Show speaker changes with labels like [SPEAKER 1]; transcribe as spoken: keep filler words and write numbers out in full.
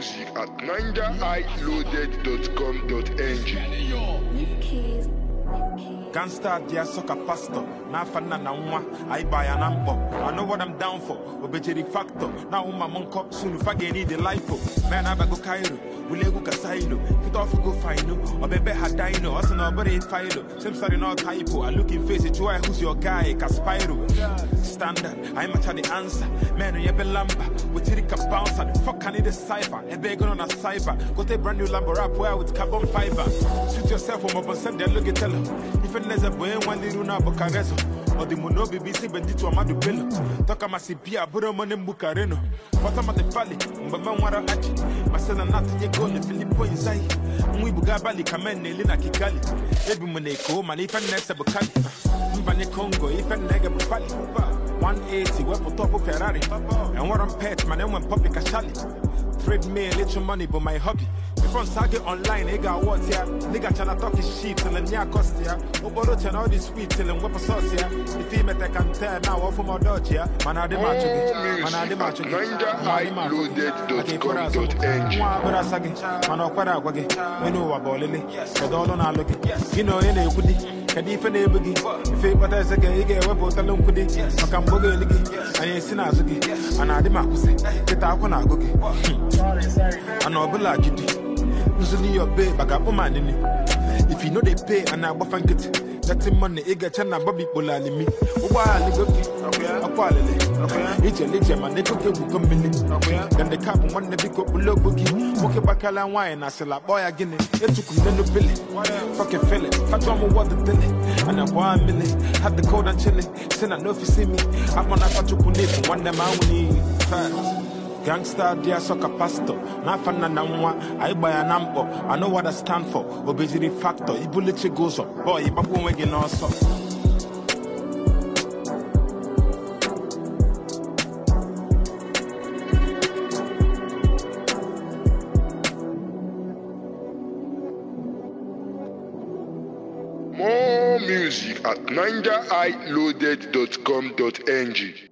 [SPEAKER 1] music at ninja i loaded dot com dot n g.
[SPEAKER 2] Gangsta dia soccer pastor. Na fana na nwa. I buy an ambo. I know what I'm down for. Obejeri factor. Na uma monko. Sunu fage need the life. Man I go Cairo. Wule go Kasailo. Hit off go final. Obebe hadaino. Asa no body filo. Same sorry no typo. I look in face it. Why who's your guy? Caspiro. Standard. I match the answer. Man you be lamba. With Tirika bouncer. The fuck I need a cipher. A bag on a cyber. Got a brand new Lambo rap where with carbon fiber. Shoot yourself on my send look at tell them. If there's a boy one little na bocarezo or the mono B B C bendito amadu bello toka masipia buro mone bukareno bota mate pali mbamba nwara achi masana nati ye go le Filippo insai mwi buga bali kamene lina Kigali ebi mone ko mani fa nese bokali mbane Congo ife nege bufali one eighty we put top Ferrari and what I'm pet man when public a shali trade me little money but my hobby. From Sage online, they got what here. Nigga tryna talk his shit till the near cost here. Obodo turn all this sweet till the weapon sauce here. If he met a can tell now off from our dodge here. Man, I demand to get. Man, I demand to get.
[SPEAKER 1] ninja i loaded dot com dot n g.
[SPEAKER 2] Man, I quite we know about Lily. So don't know look it. You know, in a goodie. Can you find a boogie? If it was a gay, you get a weapon alone with it. I can boogie ligi. I ain't seen a zuki. And I demand to say, get out when I go. I know, but like you do. Usually your babe, I got woman in it. If you know they pay and I won't get it, that's the money, I get chana baby polali me. Why I live okay? A quality. It's a little man, they cook you come in. Then the cap one the big up below boogie. Walk back and wine, I sell a boy again. It took me no billy. Fucking feel it. I told me what to tell it. And I want a million. Had the cold and chilling. Send I know if you see me. I'm on a fatu kunit. One them I will need. Gangsta dia soccer pastor. Na fana na nwa. I buy an ambo. I know what I stand for. Obesity factor. Ibulity goes up. Boy, babu wege no so.
[SPEAKER 1] More music at ninja i loaded dot com dot n g.